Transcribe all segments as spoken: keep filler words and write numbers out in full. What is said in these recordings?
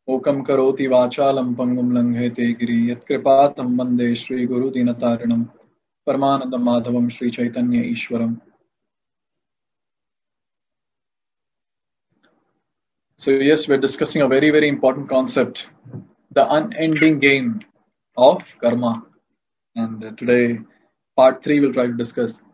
Okam karoti vachalam pangum langhete giri yat kripatam vande Shri Guru Dinatarinam Paramananda Madhavam Shri Chaitanya Ishwaram. So yes, we're discussing a very, very important concept, the unending game of karma. And uh, today, part three, we'll try to discuss.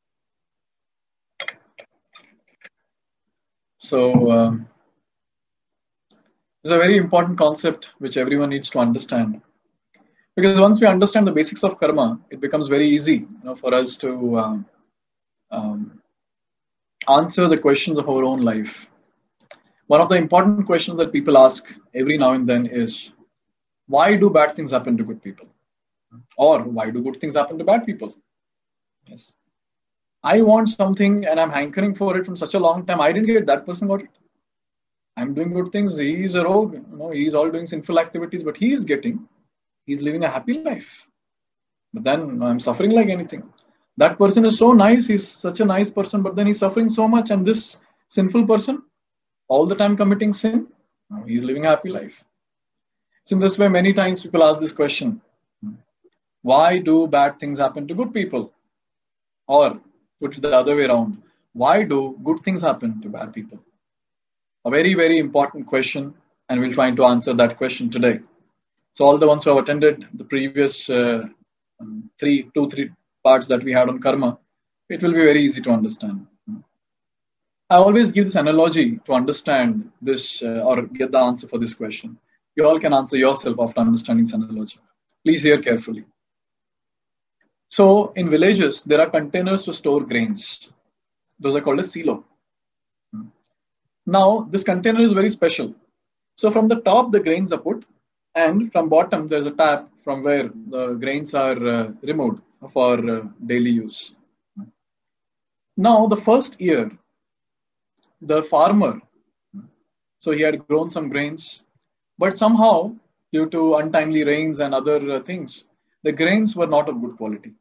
So uh, it's a very important concept which everyone needs to understand. Because once we understand the basics of karma, it becomes very easy, you know, for us to um, um, answer the questions of our own life. One of the important questions that people ask every now and then is, why do bad things happen to good people? Or why do good things happen to bad people? Yes. I want something and I'm hankering for it from such a long time. I didn't get it, that person got it. I'm doing good things. He's a rogue. You know, he's all doing sinful activities, but he's getting, he's living a happy life. But then I'm suffering like anything. That person is so nice. He's such a nice person, but then he's suffering so much. And this sinful person, all the time committing sin, he's living a happy life. So in this way, many times people ask this question: why do bad things happen to good people? Or put it the other way around, why do good things happen to bad people? A very, very important question, and we'll try to answer that question today. So all the ones who have attended the previous uh, um, three, two, three parts that we had on karma, it will be very easy to understand. I always give this analogy to understand this uh, or get the answer for this question. You all can answer yourself after understanding this analogy. Please hear carefully. So in villages, there are containers to store grains. Those are called a silo. Now, this container is very special. So from the top, the grains are put, and from bottom, there's a tap from where the grains are uh, removed for uh, daily use. Now, the first year, the farmer, so he had grown some grains, but somehow, due to untimely rains and other uh, things, the grains were not of good quality.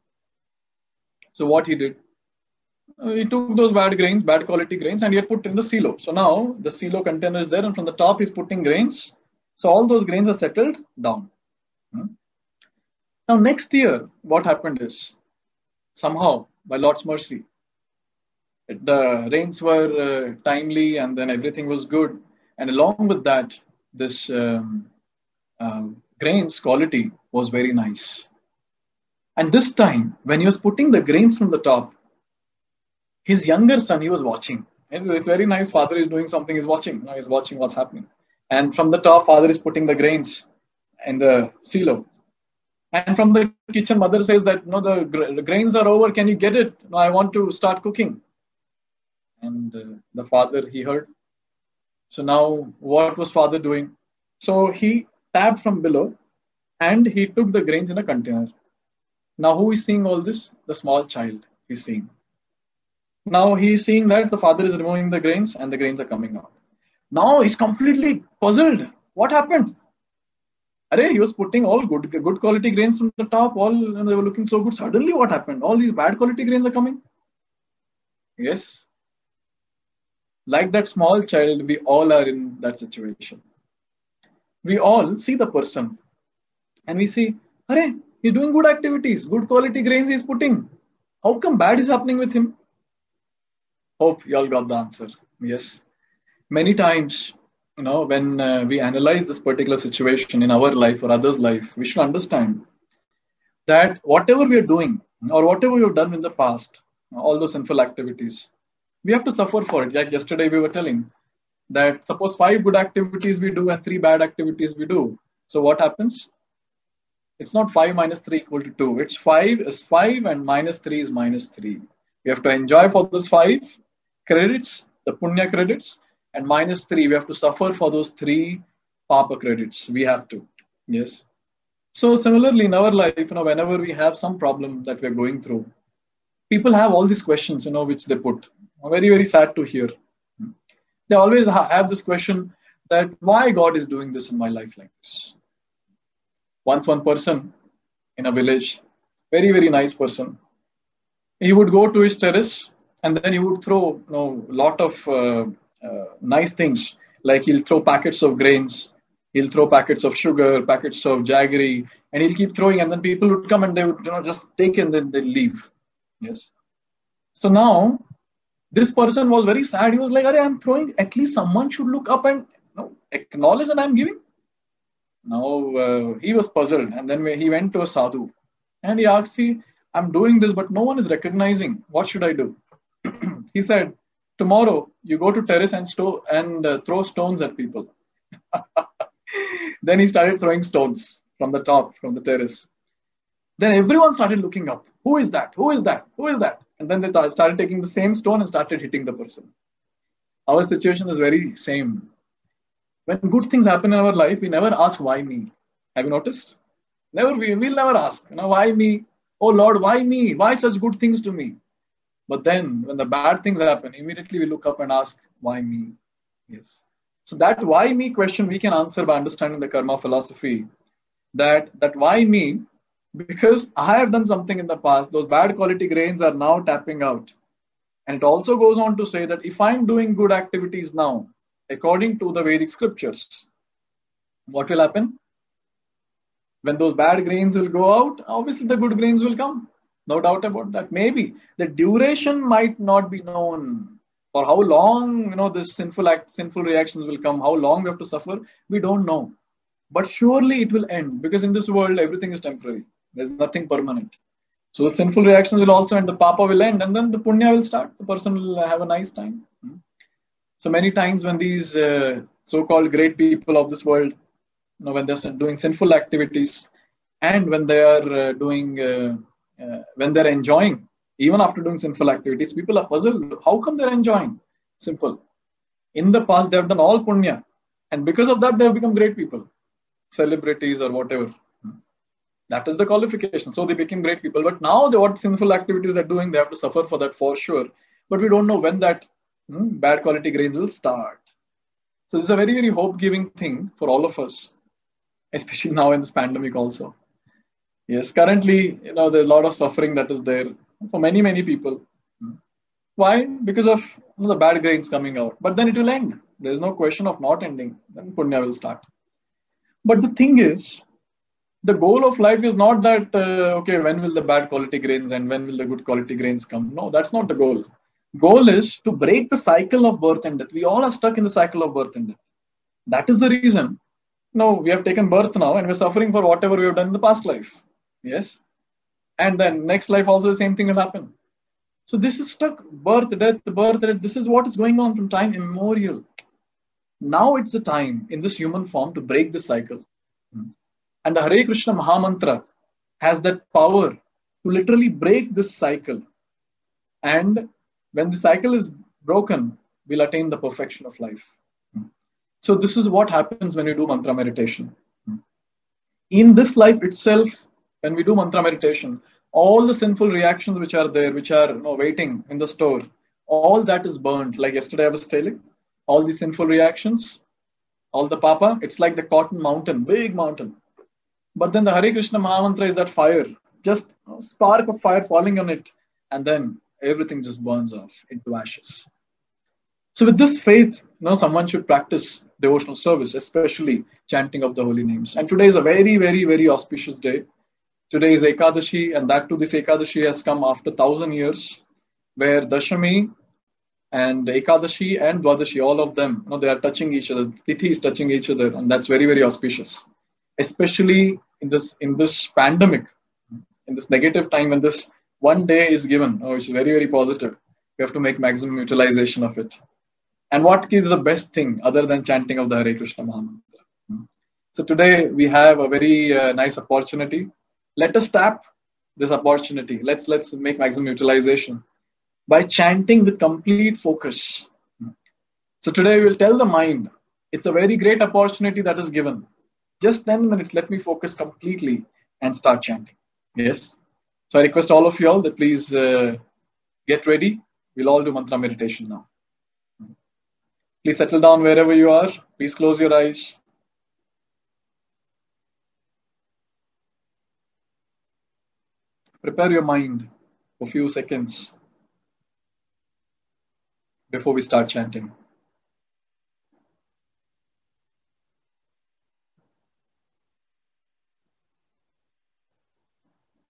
So what he did, uh, he took those bad grains, bad quality grains, and he had put in the silo. So now the silo container is there, and from the top he's putting grains. So all those grains are settled down. Hmm? Now next year, what happened is, somehow, by Lord's mercy, the rains were uh, timely, and then everything was good. And along with that, this um, uh, grains quality was very nice. And this time, when he was putting the grains from the top, his younger son, he was watching. It's, it's very nice. Father is doing something, he's watching. Now he's watching what's happening. And from the top, father is putting the grains in the silo. And from the kitchen, mother says that, no, the, gra- the grains are over. Can you get it? No, I want to start cooking. And uh, the father, he heard. So now, what was father doing? So he tapped from below and he took the grains in a container. Now, who is seeing all this? The small child is seeing. Now he is seeing that the father is removing the grains and the grains are coming out. Now he's completely puzzled. What happened? Array, he was putting all good, good quality grains from the top, all and they were looking so good. Suddenly, what happened? All these bad quality grains are coming. Yes. Like that small child, we all are in that situation. We all see the person and we see, Array, he's doing good activities, good quality grains he's putting. How come bad is happening with him? Hope you all got the answer. Yes. Many times, you know, when uh, we analyze this particular situation in our life or others' life, we should understand that whatever we are doing or whatever we have done in the past, all those sinful activities, we have to suffer for it. Like yesterday we were telling that suppose five good activities we do and three bad activities we do. So what happens? It's not five minus three equal to two. It's five is five and minus three is minus three. We have to enjoy for those five credits, the punya credits, and minus three, we have to suffer for those three papa credits. We have to. Yes. So similarly in our life, you know, whenever we have some problem that we're going through, people have all these questions, you know, which they put. Very, very sad to hear. They always have this question that why God is doing this in my life like this. Once one person in a village, very, very nice person, he would go to his terrace and then he would throw, you know, lot of uh, uh, nice things. Like he'll throw packets of grains He'll throw packets of sugar, packets of jaggery, and he'll keep throwing, and then people would come and they would, you know, just take it and then they leave. Yes. So now this person was very sad. He was like, "Arey, I'm throwing. At least someone should look up and, you know, acknowledge that I'm giving." Now uh, he was puzzled, and then he went to a sadhu, and he asked, "See, I'm doing this, but no one is recognizing. What should I do?" He said, "Tomorrow you go to terrace and sto- and uh, throw stones at people." Then he started throwing stones from the top, from the terrace. Then everyone started looking up. Who is that? Who is that? Who is that? And then they started taking the same stone and started hitting the person. Our situation is very same. When good things happen in our life, we never ask why me. Have you noticed? Never we will never ask, you know, why me? Oh Lord, why me? Why such good things to me? But then when the bad things happen, immediately we look up and ask, why me? Yes. So that why me question we can answer by understanding the karma philosophy. That that why me? Because I have done something in the past. Those bad quality grains are now tapping out. And it also goes on to say that if I'm doing good activities now, according to the Vedic scriptures, what will happen? When those bad grains will go out, obviously the good grains will come. No doubt about that. Maybe the duration might not be known. For how long, you know, this sinful act, sinful reactions will come, how long we have to suffer, we don't know. But surely it will end, because in this world everything is temporary. There's nothing permanent. So the sinful reactions will also end, the papa will end, and then the punya will start. The person will have a nice time. So many times when these uh, so-called great people of this world, you know, when they're doing sinful activities, and when they are uh, doing, uh, uh, when they're enjoying, even after doing sinful activities, people are puzzled. How come they're enjoying? Simple. In the past, they have done all punya, and because of that, they have become great people, celebrities or whatever. That is the qualification. So they became great people. But now, they, what sinful activities they're doing, they have to suffer for that for sure. But we don't know when that hmm, bad quality grains will start. So this is a very, very hope-giving thing for all of us, especially now in this pandemic also. Yes, currently, you know, there's a lot of suffering that is there for many, many people. Why? Because of, you know, the bad grains coming out. But then it will end. There's no question of not ending. Then punya will start. But the thing is, the goal of life is not that, uh, okay, when will the bad quality grains and when will the good quality grains come? No, that's not the goal. Goal is to break the cycle of birth and death. We all are stuck in the cycle of birth and death. That is the reason. No, we have taken birth now and we're suffering for whatever we have done in the past life. Yes. And then next life also the same thing will happen. So this is stuck. Birth, death, birth, death. This is what is going on from time immemorial. Now it's the time in this human form to break this cycle. And the Hare Krishna Mahamantra has that power to literally break this cycle. And when the cycle is broken, we'll attain the perfection of life. So this is what happens when we do mantra meditation. In this life itself, when we do mantra meditation, all the sinful reactions which are there, which are, you know, waiting in the store, all that is burned. Like yesterday I was telling, all the sinful reactions, all the papa, it's like the cotton mountain, big mountain. But then the Hare Krishna Mahamantra is that fire, just a spark of fire falling on it, and then everything just burns off into ashes. So with this faith, you know, someone should practice devotional service, especially chanting of the holy names. And today is a very, very, very auspicious day. Today is Ekadashi, and that too, this Ekadashi has come after thousand years, where Dashami and Ekadashi and Dwadashi, all of them, you know, they are touching each other. Tithi is touching each other, and that's very, very auspicious. Especially in this in this pandemic, in this negative time when this one day is given, oh, it's very, very positive. We have to make maximum utilization of it. And what is the best thing other than chanting of the Hare Krishna Mahamantra? So today we have a very uh, nice opportunity. Let us tap this opportunity. Let's let's make maximum utilization by chanting with complete focus. So today we will tell the mind, it's a very great opportunity that is given. Just ten minutes, let me focus completely and start chanting. Yes. So I request all of you all that please uh, get ready. We'll all do mantra meditation now. Please settle down wherever you are. Please close your eyes. Prepare your mind for a few seconds before we start chanting.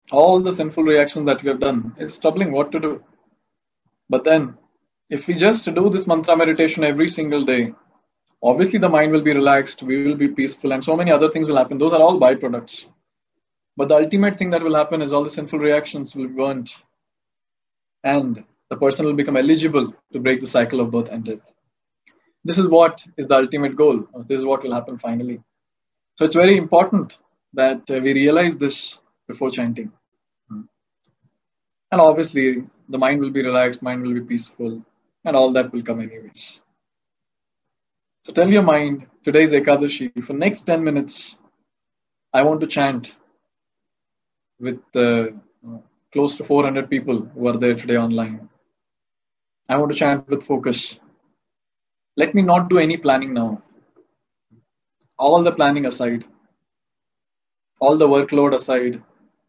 All the sinful reactions that we have done, it's troubling what to do. But then, if we just do this mantra meditation every single day, obviously the mind will be relaxed, we will be peaceful, and so many other things will happen. Those are all byproducts. But the ultimate thing that will happen is all the sinful reactions will be burnt, and the person will become eligible to break the cycle of birth and death. This is what is the ultimate goal. This is what will happen finally. So it's very important that uh, we realize this before chanting. And obviously, the mind will be relaxed, mind will be peaceful, and all that will come anyways. So tell your mind, today's Ekadashi, for next ten minutes, I want to chant with uh, close to four hundred people who are there today online. I want to chant with focus. Let me not do any planning now. All the planning aside, all the workload aside,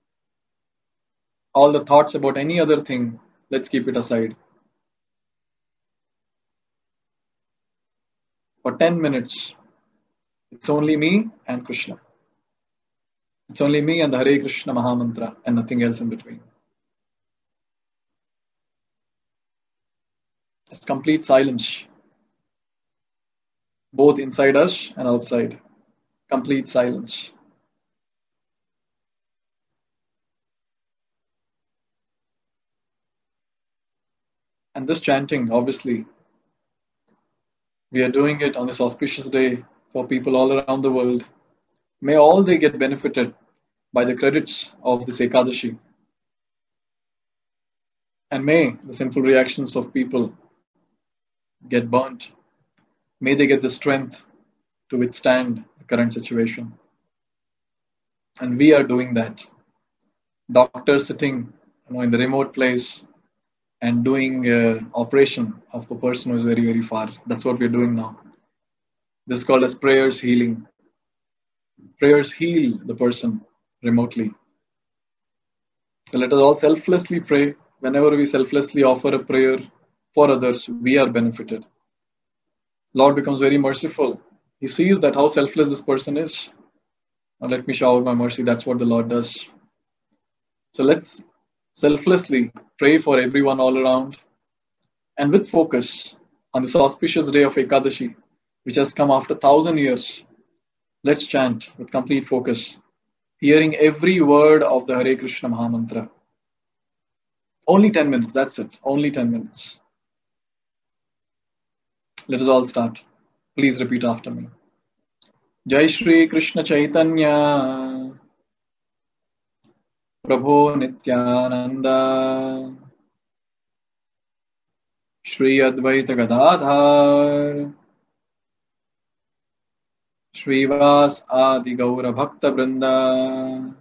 all the thoughts about any other thing, let's keep it aside. For ten minutes, it's only me and Krishna. It's only me and the Hare Krishna Mahamantra and nothing else in between. It's complete silence. Both inside us and outside. Complete silence. And this chanting, obviously, we are doing it on this auspicious day for people all around the world. May all they get benefited by the credits of this Ekadashi. And may the sinful reactions of people get burnt. May they get the strength to withstand the current situation. And we are doing that. Doctors sitting you know, in the remote place and doing uh, operation of a person who is very, very far. That's what we're doing now. This is called as prayers healing. Prayers heal the person remotely. So let us all selflessly pray. Whenever we selflessly offer a prayer for others, we are benefited. Lord becomes very merciful. He sees that how selfless this person is. Now let me shower my mercy. That's what the Lord does. So let's selflessly pray for everyone all around and with focus on this auspicious day of Ekadashi, which has come after thousand years. Let's chant with complete focus, hearing every word of the Hare Krishna Mahamantra. Only ten minutes, that's it. Only ten minutes. Let us all start. Please repeat after me. Jai Shri Krishna Chaitanya Prabhu Nityananda Shri Advaita Gadadhar Shrivas Adi Gaura Bhakta Vrinda.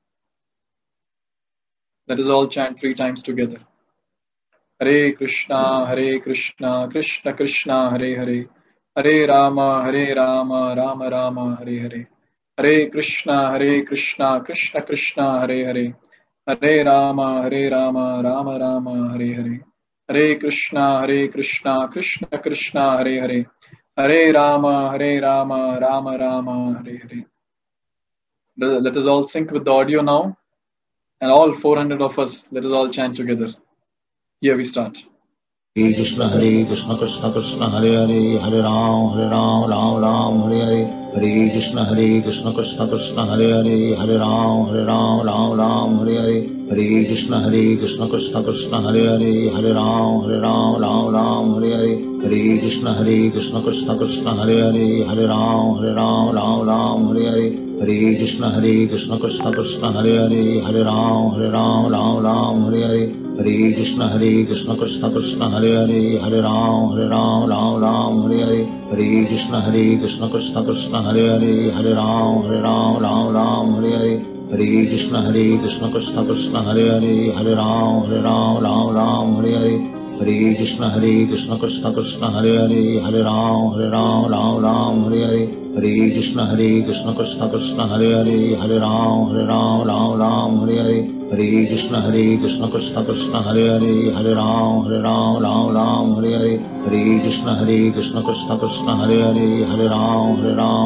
Let us all chant three times together. Hare Krishna, Hare Krishna, Krishna Krishna, Hare Hare, Hare Rama, Hare Rama, Rama Rama, Hare Hare. Hare Krishna, Hare Krishna, Krishna Krishna, Hare Hare, Hare Rama, Hare Rama, Rama Rama, Hare Hare. Hare Krishna, Hare Krishna, Krishna Krishna, Hare Hare, Hare Rama, Hare Rama, Rama Rama, Hare Hare. Let us all sync with the audio now, and all four hundred of us, let us all chant together. Here we start. Hare Krishna, Hare Krishna, Krishna Krishna, Hare Hare, Hare Ram, Hare Ram, Ram Ram, Hare Hare. Hare Krishna, Hare Krishna, Krishna Krishna, Hare Hare, Hare Ram, Hare Ram, Ram Ram, Hare Hare. Hare Krishna, Hare Krishna, Krishna Krishna, Hare Hare, Hare Ram, Hare Ram, Ram Ram, Hare Hare. Hare Krishna, Hare Krishna, Krishna Krishna, Hare Hare, Hare Ram, Hare Ram, Ram Ram, Hare Hare. Hare Krishna, Hare Krishna, Krishna Krishna, Hare Hare, Hare Ram, Hare Ram, Ram Ram, Hare Hare. Hare Krishna, Hare Krishna, Krishna Krishna, Hare Hare, Hare Ram, Hare Ram, Ram Ram, Hare Hare. Hare Krishna, Hare Krishna, Krishna Krishna, Hare Hare, Hare Ram, Hare Ram, Ram Ram, Hare Hare. Hare Krishna, Hare Krishna, Krishna Krishna, Hare Hare, Hare Ram, Hare Ram, Ram Ram, Hare Hare. Hare Krishna, Hare Krishna, Krishna Krishna, Hare Hare, Hare Ram, Hare Ram, Ram Ram, Hare Hare. Hare Krishna, Hare Krishna, Krishna Krishna, Hare Hare, Hare Ram, Hare Ram, Ram Ram, Hare Hare. Hare Krishna, Hare Krishna, Krishna Krishna, Hare Hare, Hare Ram, Hare Ram, Ram Ram, Hare Hare. Hare Krishna, Hare Krishna, Krishna Krishna, Hare Hare, Hare Ram, Hare Ram, Ram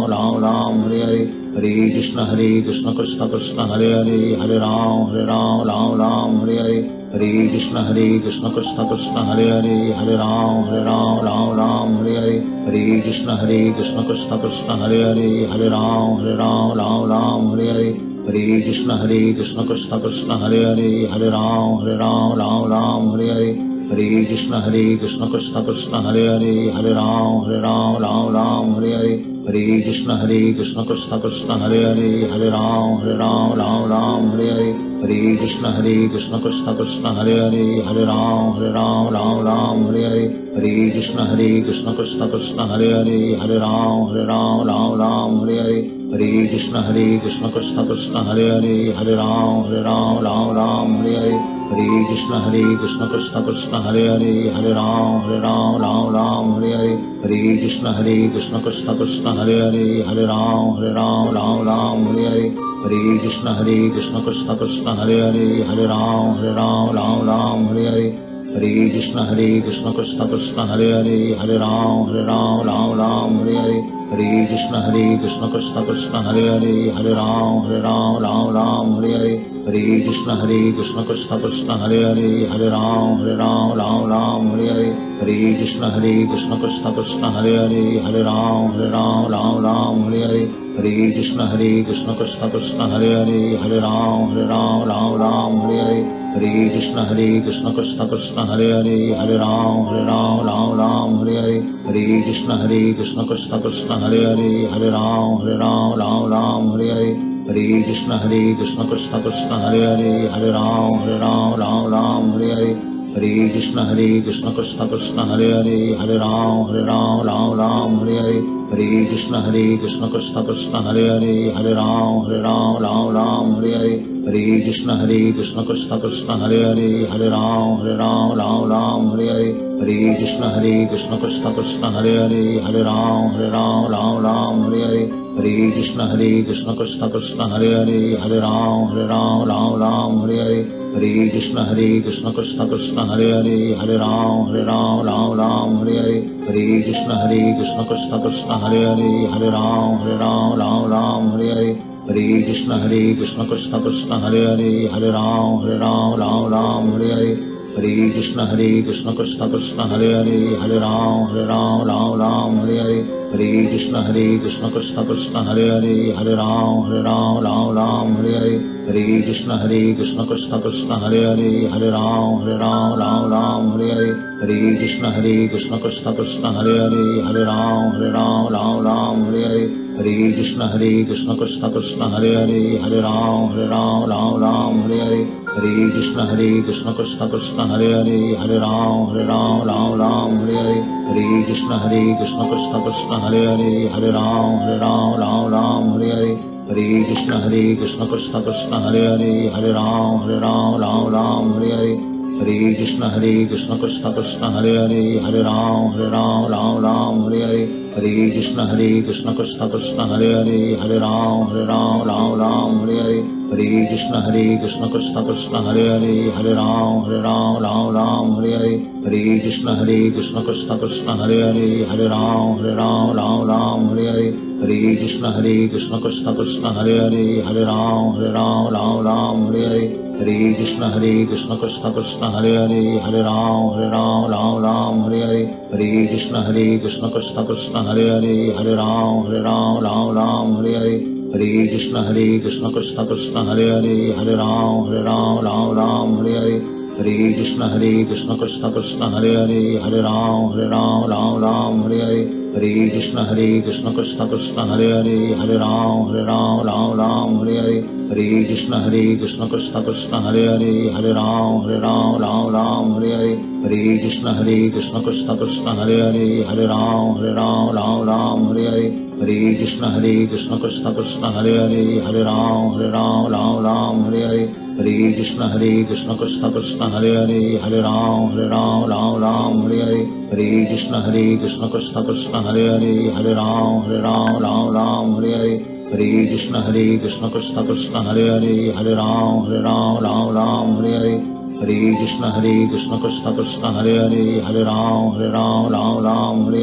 Ram Hare Hare Hare Krishna Hare Krishna Krishna Krishna Hare Hare Hare Ram Hare Ram Ram Ram Hare Hare Hare Krishna Hare Krishna Krishna Krishna Hare Hare Hare Ram Hare Ram Ram Ram Hare Hare Hare Krishna Hare Krishna Krishna Krishna Hare Hare Hare Ram Hare Ram Ram Ram Hare Hare Hare Krishna Hare Krishna Krishna Krishna Hare Hare Hare Ram Hare Ram Ram Ram Hare Hare Hare Krishna Hare Krishna Krishna Krishna Hare Hare Hare Ram Hare Ram Ram Ram Hare Hare Hare Krishna Hare Krishna Krishna Krishna Hare Hare Hare Ram Hare Ram Ram Ram Hare Hare Hare Krishna Hare Krishna Krishna Krishna Hare Hare Hare Ram Hare Ram Ram Ram Hare Hare Hare Krishna Hare Krishna Krishna Krishna Hare Hare Hare Ram Hare Ram Ram Ram Hare Hare Hare Krishna Hare Krishna Krishna Krishna Hare Hare Hare Ram Hare Ram Ram Ram Hare Hare Hare Krishna Hare Krishna Krishna Krishna Hare Hare Hare Ram Hare Ram Ram Ram Hare Hare Hare Krishna Hare Krishna Krishna Krishna Hare Hare Hare Ram Hare Ram Ram Ram Hare Hare Hare Krishna Hare Krishna Krishna Krishna Hare Hare Hare Ram Hare Ram Ram Ram Hare Hare Hare Krishna Hare Krishna Krishna Krishna Hare Hare Hare Ram Hare Ram Ram Ram Hare Hare Hare Krishna Hare Krishna Krishna Krishna Hare Hare Hare Ram Hare Ram Ram Ram Hare Hare Hare Krishna Hare Krishna Krishna Krishna Hare Hare Hare Ram Hare Ram Ram Ram Hare Hare Hare Krishna Hare Krishna Krishna Krishna Hare Hare Hare Ram Hare Ram Ram Ram Hare Hare Hare Krishna Hare Krishna Krishna Krishna Hare Hare Hare Ram Hare Ram Ram Ram Hare Hare Hare Krishna Hare Krishna Krishna Krishna Hare Hare Hare Ram Hare Ram Ram Ram Hare Hare Hare Krishna Hare Krishna Krishna Krishna Hare Hare Hare Ram Hare Ram Ram Ram Hare Hare Hare Krishna Hare Krishna Krishna Krishna Hare Hare Hare Ram Hare Ram Ram Ram Hare Hare Hare Krishna Hare Krishna Krishna Krishna Hare Hare Hare Ram Hare Ram Ram Ram Hare Hare Hare Krishna Hare Krishna Krishna Krishna Hare Hare Hare Ram Hare Ram Ram Ram Hare Hare Hare Krishna Hare Krishna Krishna Krishna Hare Hare Hare Ram Hare Ram Ram Ram Hare Hare Hare Krishna Hare Krishna Krishna Krishna Hare Hare Hare Ram Hare Ram Ram Ram Hare Hare Hare Krishna Hare Krishna Krishna Krishna Hare Hare Hare Ram Hare Ram Ram Ram Hare Hare Hare Krishna Hare Krishna Krishna Krishna Hare Hare Hare Ram Hare Ram Ram Ram Hare Hare Hare Krishna Hare Krishna Krishna Krishna Hare Hare Hare Ram Hare Ram Ram Ram Hare Hare Hare Krishna Hare Krishna Krishna Krishna Hare Hare Hare Ram Hare Ram Ram Ram Hare Hare Hare Krishna Hare Krishna Krishna Krishna Hare Hare Hare Ram Hare Ram Ram Ram Hare Hare Hare Krishna Hare Krishna Krishna Krishna Hare Hare Hare Ram Hare Ram Ram Ram Hare Hare Hare Krishna Hare Krishna Krishna Krishna Hare Hare Hare Ram Hare Ram Ram Ram Hare Hare Hare Krishna Hare Krishna Krishna Krishna Hare Hare Hare Ram Hare Ram Ram Ram Hare Hare Hare Krishna Hare Krishna Krishna Krishna Hare Hare Hare Ram Hare Ram Ram Ram Hare Hare Hare Krishna Hare Krishna Krishna Krishna Hare Hare Hare Ram Hare Ram Ram Ram Hare Hare Hare Krishna Hare Krishna Krishna Krishna Hare Hare Hare Ram Hare Ram Ram Ram Hare Hare Hare Krishna Hare Krishna Krishna Krishna Hare Hare Hare Ram Hare Ram Ram Ram Hare Hare Hare Krishna Hare Krishna Krishna Krishna Hare Hare Hare Ram Hare Ram Ram Ram Hare Hare Hare Krishna Hare Krishna Krishna Krishna Hare Hare Hare Ram Hare Ram Ram Ram Hare Hare Hare Krishna Hare Krishna Krishna Krishna Hare Hare Hare Ram Hare Ram Ram Ram Hare Hare Hare Krishna Hare Krishna Krishna Krishna Hare Hare Hare Ram Hare Ram Ram Ram Hare Hare Hare Krishna Hare Krishna Krishna Krishna Hare Hare Hare Ram Hare Ram Ram Ram Hare Hare Hare Krishna Hare Krishna Krishna Krishna Hare Hare Hare Ram Hare Ram Ram Ram Hare Hare Hare Krishna Hare Krishna Krishna Krishna Hare Hare Hare Ram Hare Ram Ram Ram Hare Hare Hare Krishna Hare Krishna Krishna Krishna Hare Hare Hare Ram Hare Ram Ram Ram Hare Hare Hare Krishna Hare Krishna Krishna Krishna Hare Hare Hare Ram Hare Ram Ram Ram Hare Hare Hare Krishna Hare Krishna Krishna Krishna Hare Hare Hare Ram Hare Ram Ram Ram Hare Hare Hare Krishna Hare Krishna Krishna Krishna Hare Hare Hare Ram Hare Ram Ram Ram Hare Hare Hare Krishna Hare Krishna Krishna Krishna Hare Hare Hare Ram Hare Ram Ram Ram Hare Hare Hare Krishna Hare Krishna Krishna Krishna Hare Hare Hare Ram Hare Ram Ram Ram Hare Hare Hare Krishna Hare Krishna Krishna Krishna Hare Hare Hare Ram Hare Ram Ram Ram Hare Hare Hare Krishna Hare Krishna Krishna Krishna Hare Hare Hare Ram Hare Ram Ram Ram Hare Hare Hare Krishna Hare Krishna Krishna Krishna Hare Hare Hare Ram Hare Ram Ram Ram Hare Hare Hare Krishna Hare Krishna Krishna Krishna Hare Hare Hare Ram Hare Ram Ram Ram Hare Hare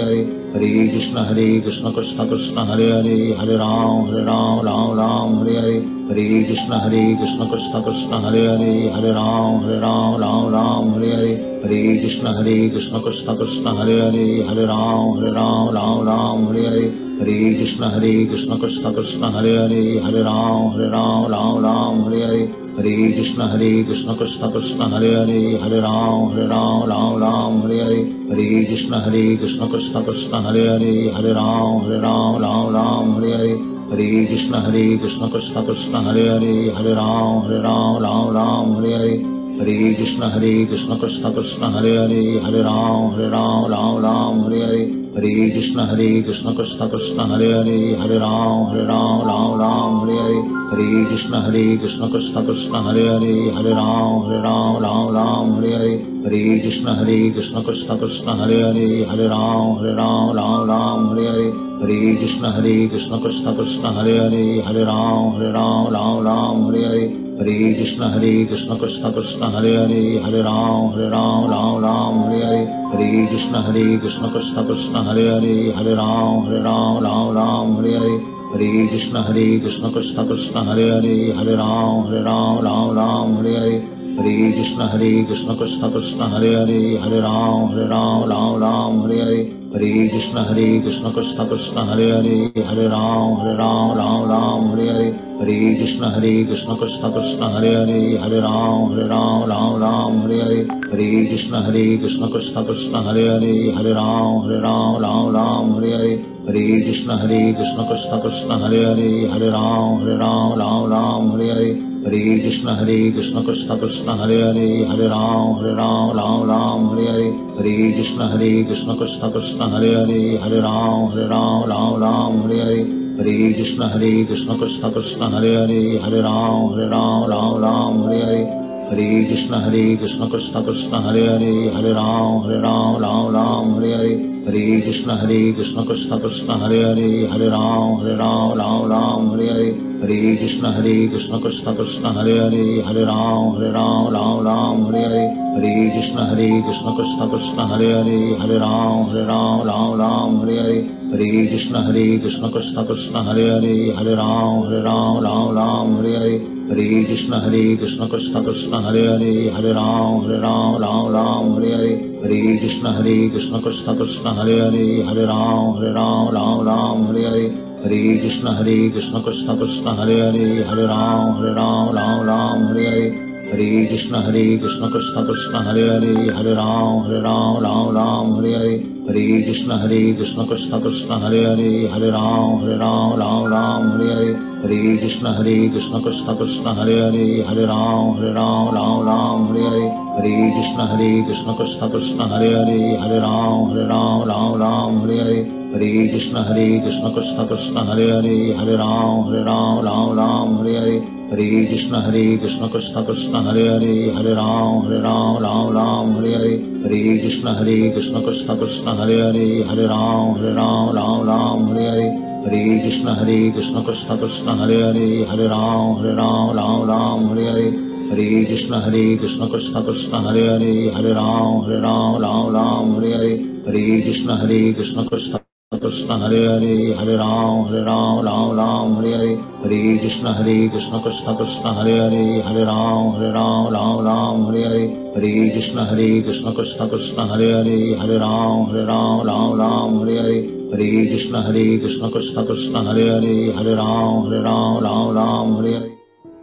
Hare Krishna Hare Krishna Krishna Krishna Hare Hare Hare Ram Hare Ram Ram Ram Hare Hare Hare Krishna Hare Krishna Krishna Krishna Hare Hare Hare Ram Hare Ram Ram Ram Hare Hare Hare Krishna Hare Krishna Krishna Krishna Hare Hare Hare Ram Hare Ram Ram Ram Hare Hare Hare Krishna Hare Krishna Krishna Krishna Hare Hare Hare Ram Hare Ram Ram Ram Hare Hare Hare Krishna Hare Krishna Krishna Krishna Hare Hare Hare Ram Hare Ram Ram Ram Hare Hare Hare Krishna Hare Krishna Krishna Krishna Hare Hare Hare Ram Hare Ram Ram Ram Hare Hare Hare Krishna Hare Krishna Krishna Krishna Hare Hare Hare Ram Hare Ram Ram Ram Hare Hare Hare Krishna Hare Krishna Krishna Krishna Hare Hare Hare Ram Hare Ram Ram Ram Hare Hare Hare Krishna Hare Krishna Krishna Krishna Hare Hare Hare Ram Hare Ram Ram Ram Hare Hare Hare Krishna Hare Krishna Krishna Krishna Hare Hare Hare Ram Hare Ram Ram Ram Hare Hare Hare Krishna Hare Krishna Krishna Krishna Hare Hare Hare Ram Hare Ram Ram Ram Hare Hare Hare Krishna Hare Krishna Krishna Krishna Hare Hare Hare Ram Hare Ram Ram Ram Hare Hare Hare Krishna Hare Krishna Krishna Krishna Hare Hare Hare Ram Hare Ram Ram Ram Hare Hare Hare Krishna Hare Krishna Krishna Krishna Hare Hare Hare Ram Hare Ram Ram Ram Hare Hare Hare Krishna Hare Krishna Krishna Krishna Hare Hare Hare Ram Hare Ram Ram Ram Hare Hare Hare Krishna Hare Krishna Krishna Krishna Hare Hare Hare Ram Hare Ram Ram Ram Hare Hare Hare Krishna Hare Krishna Krishna Krishna Hare Hare Hare Ram Hare Ram Ram Ram Hare Hare Hare Krishna Hare Krishna Krishna Krishna Hare Hare Hare Ram Hare Ram Ram Ram Hare Hare Hare Krishna Hare Krishna Krishna Krishna Hare Hare Hare Ram Hare Ram Ram Ram Hare Hare Hare Krishna Hare Krishna Krishna Krishna Hare Hare Hare Ram Hare Ram Ram Ram Hare Hare Hare Krishna Hare Krishna Krishna Krishna Hare Hare Hare Ram Hare Ram Ram Ram Hare Hare Hare Krishna Hare Krishna Krishna Krishna Hare Hare Hare Ram Hare Ram Ram Ram Hare Hare Hare Krishna Hare Krishna Krishna Krishna Hare Hare Hare Ram Hare Ram Ram Ram Hare Hare Hare Krishna Hare Krishna Krishna Krishna Hare Hare Hare Ram Hare Ram Ram Ram Hare Hare Hare Krishna Hare Krishna Krishna Krishna Hare Hare Hare Ram Hare Ram Ram Ram Hare Hare Hare Krishna Hare Krishna Krishna Krishna Hare Hare Hare Ram Hare Ram Ram Ram Hare Hare Hare Krishna Hare Krishna Krishna Krishna Hare Hare Hare Ram Hare Ram Ram Ram Hare Hare Hare Krishna Hare Krishna Krishna Krishna Hare Hare Hare Ram Hare Ram Ram Ram Hare Hare Hare Krishna Hare Krishna Krishna Krishna Hare Hare Hare Ram Hare Ram Ram Ram Hare Hare Hare Krishna Hare Krishna Krishna Krishna Hare Hare Hare Ram Hare Ram Ram Ram Hare Hare Hare Krishna Hare Krishna Krishna Krishna Hare Hare Hare Ram Hare Ram Ram Ram Hare Hare Hare Krishna Hare Krishna Krishna Krishna Hare Hare Hare Ram Hare Ram Ram Ram Hare Hare Hare Krishna Hare Krishna Krishna Krishna Hare Hare Hare Ram Hare Ram Ram Ram Hare Hare Hare Krishna Hare Krishna Krishna Krishna Hare Hare Hare Ram Hare Ram Ram Ram Hare Hare Hare Krishna Hare Krishna Krishna Krishna Hare Hare Hare Ram Hare Ram Ram Ram Hare Hare Hare Krishna Hare Krishna Krishna Krishna Hare Hare Hare Ram Hare Ram Ram Ram Hare Hare Hare Krishna Hare Krishna Krishna Krishna Hare Hare Hare Ram Hare Ram Ram Ram Hare Hare Hare Krishna Hare Krishna Krishna Krishna Hare Hare Hare Ram Hare Ram Ram Ram Hare Hare Hare Krishna Hare Krishna Krishna Krishna Hare Hare Hare Ram Hare Ram Ram Ram Hare Hare Hare Krishna Hare Krishna Krishna Krishna Hare Hare Hare Ram Hare Ram Ram Ram Hare Hare Hare Krishna Hare Krishna Krishna Krishna Hare Hare Hare Ram Hare Ram Ram Ram Hare Hare Hare Krishna Hare Krishna Krishna Krishna Hare Hare Hare Ram Hare Ram Ram Ram Hare Hare Hare Krishna Hare Krishna Krishna Krishna Hare Hare Hare Ram Hare Ram Ram Ram Hare Hare Hare Krishna Hare Krishna Krishna Krishna Hare Hare Hare Ram Hare Ram Ram Ram Hare Hare.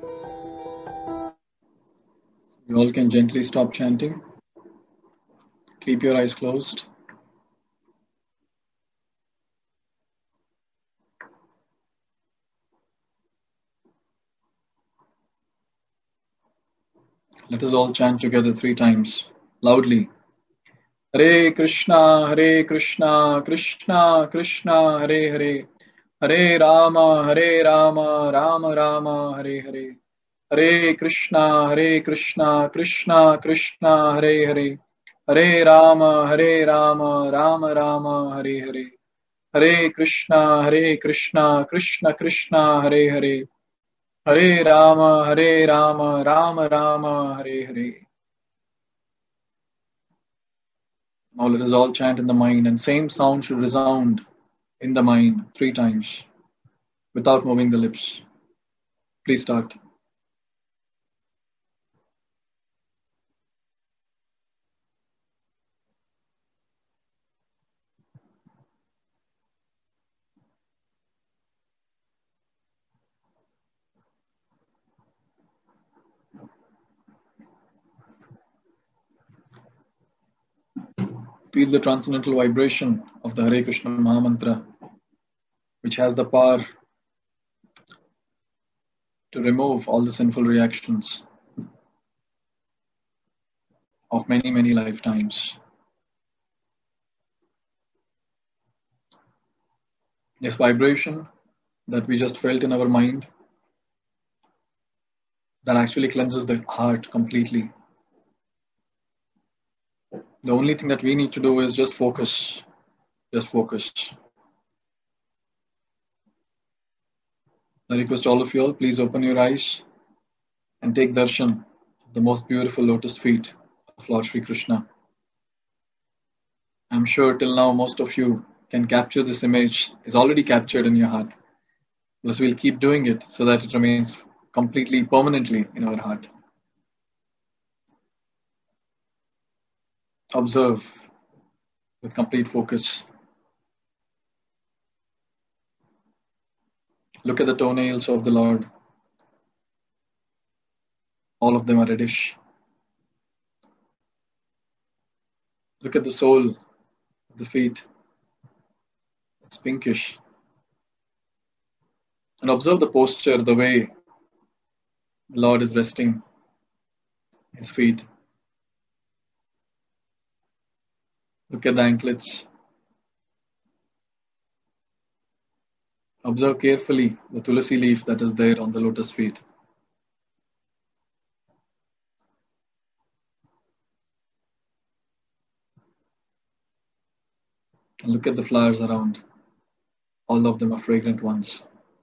You all can gently stop chanting. Keep your eyes closed. Let us all chant together three times, loudly. Hare Krishna, Hare Krishna, Krishna Krishna, Hare Hare, Hare Rama, Hare Rama, Rama Rama, Hare Hare. Hare Krishna, Hare Krishna, Krishna Krishna, Hare Hare, Hare Rama, Hare Rama, Rama Rama, Hare Hare. Hare Krishna, Hare Krishna, Krishna Krishna, Hare Hare, Hare Rama, Hare Rama, Rama Rama, Hare Hare. Now let us all chant in the mind, and same sound should resound in the mind three times without moving the lips. Please start. Feel the transcendental vibration of the Hare Krishna Mahamantra, which has the power to remove all the sinful reactions of many, many lifetimes. This vibration that we just felt in our mind, that actually cleanses the heart completely. The only thing that we need to do is just focus, just focus. I request all of you all, please open your eyes and take darshan of the most beautiful lotus feet of Lord Sri Krishna. I'm sure till now most of you can capture this image, is already captured in your heart. Because we'll keep doing it so that it remains completely, permanently in our heart. Observe with complete focus. Look at the toenails of the Lord. All of them are reddish. Look at the sole of the feet. It's pinkish. And observe the posture, the way the Lord is resting his feet. Look at the anklets. Observe carefully the tulasi leaf that is there on the lotus feet. And look at the flowers around. All of them are fragrant ones.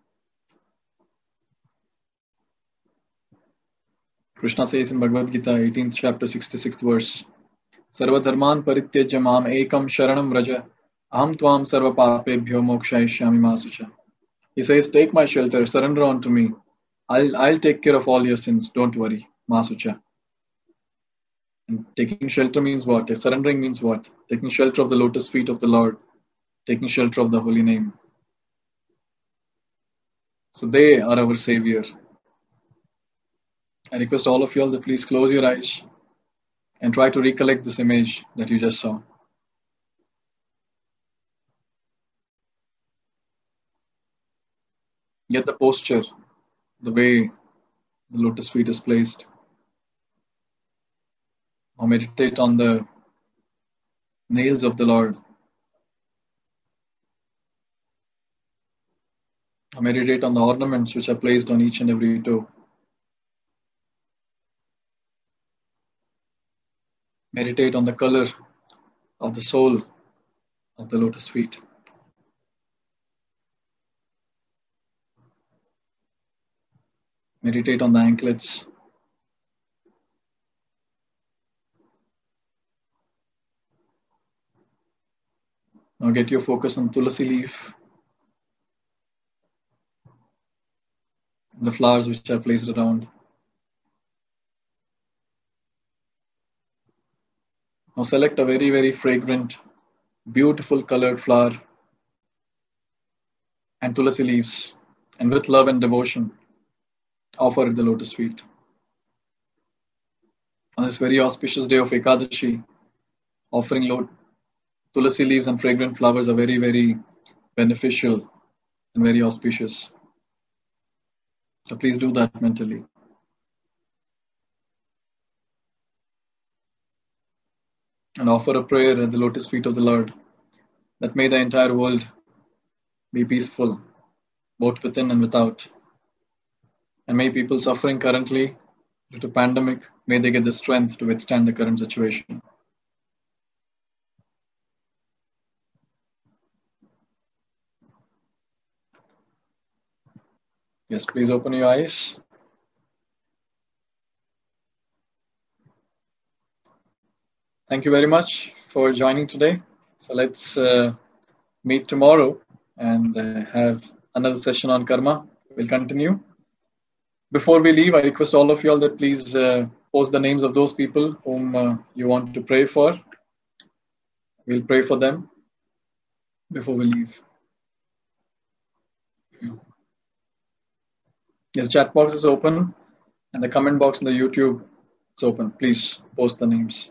Krishna says in Bhagavad Gita, eighteenth chapter, sixty-sixth verse, Sarva dharman parityajya mam ekam sharanam raja aham tvam sarva papebhyo mokshayishyami masucha. He says, take my shelter, surrender unto me. I'll, I'll take care of all your sins, don't worry, masucha. And taking shelter means what? Surrendering means what? Taking shelter of the lotus feet of the Lord, taking shelter of the holy name. So they are our savior. I request all of you all to please close your eyes and try to recollect this image that you just saw. Get the posture, the way the lotus feet is placed. Or meditate on the nails of the Lord. Or meditate on the ornaments which are placed on each and every toe. Meditate on the color of the sole of the lotus feet. Meditate on the anklets. Now get your focus on tulasi leaf, the flowers which are placed around. Now select a very, very fragrant, beautiful colored flower and tulasi leaves, and with love and devotion, offer the lotus feet. On this very auspicious day of Ekadashi, offering lo- tulasi leaves and fragrant flowers are very, very beneficial and very auspicious. So please do that mentally. And offer a prayer at the lotus feet of the Lord, that may the entire world be peaceful, both within and without. And may people suffering currently due to pandemic, may they get the strength to withstand the current situation. Yes, please open your eyes. Thank you very much for joining today. So let's uh, meet tomorrow and uh, have another session on karma. We'll continue. Before we leave, I request all of you all that please uh, post the names of those people whom uh, you want to pray for. We'll pray for them before we leave. Yes, chat box is open and the comment box in the YouTube is open. Please post the names.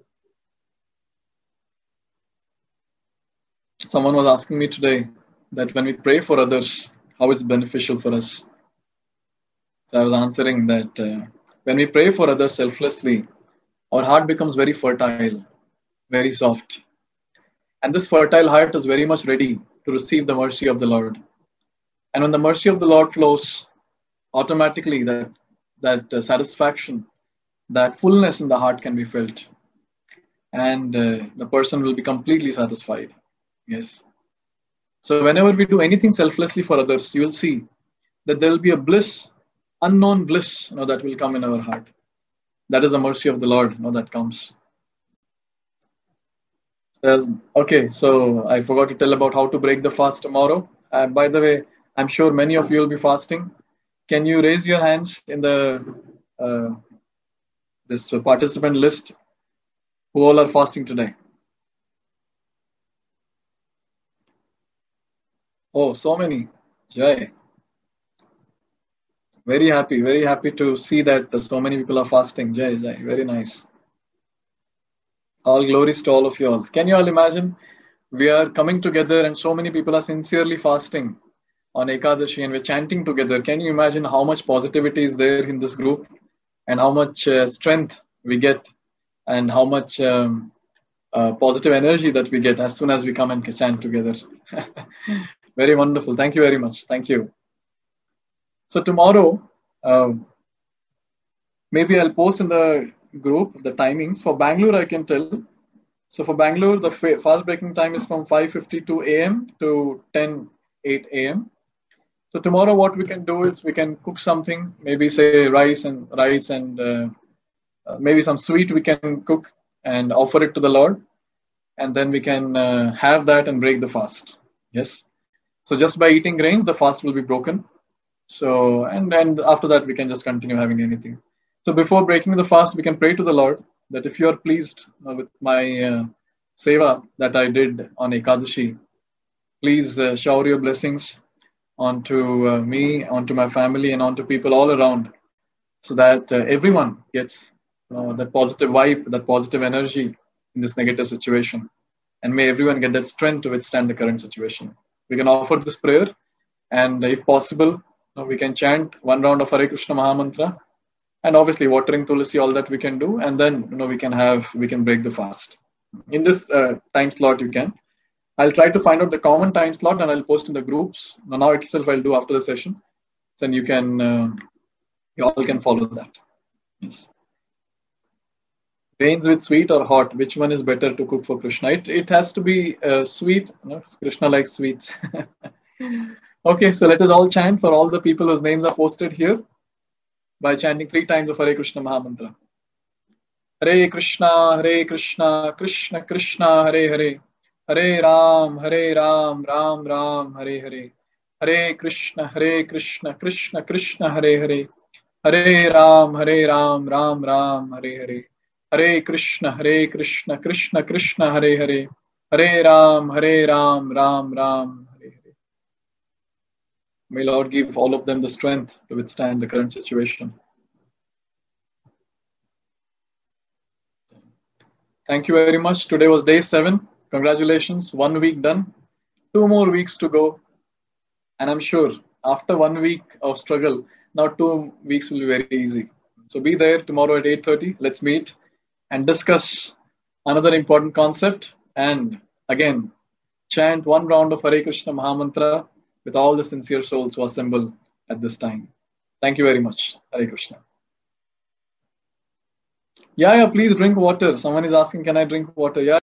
Someone was asking me today that when we pray for others, how is it beneficial for us? So I was answering that uh, when we pray for others selflessly, our heart becomes very fertile, very soft. And this fertile heart is very much ready to receive the mercy of the Lord. And when the mercy of the Lord flows, automatically that, that uh, satisfaction, that fullness in the heart can be felt. And uh, the person will be completely satisfied. Yes. So whenever we do anything selflessly for others, you will see that there will be a bliss, unknown bliss, you know, that will come in our heart. That is the mercy of the Lord, you know, that comes. Says, okay, so I forgot to tell about how to break the fast tomorrow. Uh, by the way, I'm sure many of you will be fasting. Can you raise your hands in the uh, this participant list who all are fasting today? Oh, so many. Jai. Very happy, very happy to see that so many people are fasting. Jai, Jai. Very nice. All glories to all of you all. Can you all imagine? We are coming together and so many people are sincerely fasting on Ekadashi and we're chanting together. Can you imagine how much positivity is there in this group and how much uh, strength we get and how much um, uh, positive energy that we get as soon as we come and chant together. Very wonderful. Thank you very much. Thank you. So tomorrow, uh, maybe I'll post in the group the timings. For Bangalore, I can tell. So for Bangalore, the fast breaking time is from five fifty-two a m to ten eight a m So tomorrow, what we can do is we can cook something, maybe say rice and rice and uh, uh, maybe some sweet we can cook and offer it to the Lord, and then we can uh, have that and break the fast. Yes. So just by eating grains, the fast will be broken. So and and after that, we can just continue having anything. So before breaking the fast, we can pray to the Lord that if you are pleased uh, with my uh, seva that I did on Ekadashi, please uh, shower your blessings onto uh, me, onto my family, and onto people all around, so that uh, everyone gets uh, that positive vibe, that positive energy in this negative situation. And may everyone get that strength to withstand the current situation. We can offer this prayer, and if possible, uh, we can chant one round of Hare Krishna Mahamantra, and obviously watering Tulasi, all that we can do, and then you know we can have we can break the fast. In this uh, time slot, you can. I'll try to find out the common time slot and I'll post in the groups. Now, now itself I'll do after the session. Then you can, uh, you all can follow that. Yes. Grains with sweet or hot, which one is better to cook for Krishna? It, it has to be uh, sweet. You know, Krishna likes sweets. Okay, so let us all chant for all the people whose names are posted here by chanting three times of Hare Krishna Mahamantra. Hare Krishna, Hare Krishna, Krishna Krishna, Hare Hare. Hare Ram, Hare Ram, Ram Ram, Hare Hare. Hare Krishna, Hare Krishna, Krishna Krishna, Hare Hare. Hare Ram, Hare Ram, Ram Ram, Hare Hare. Hare Krishna, Hare Krishna, Krishna Krishna, Hare Hare. Hare Ram, Hare Ram, Ram Ram, Hare Hare. May Lord give all of them the strength to withstand the current situation. Thank you very much. Today was day seven. Congratulations, one week done, two more weeks to go. And I'm sure after one week of struggle, now two weeks will be very easy. So be there tomorrow at eight thirty. Let's meet and discuss another important concept. And again, chant one round of Hare Krishna Mahamantra with all the sincere souls who assemble at this time. Thank you very much. Hare Krishna. Yeah, yeah, please drink water. Someone is asking, can I drink water? Yeah.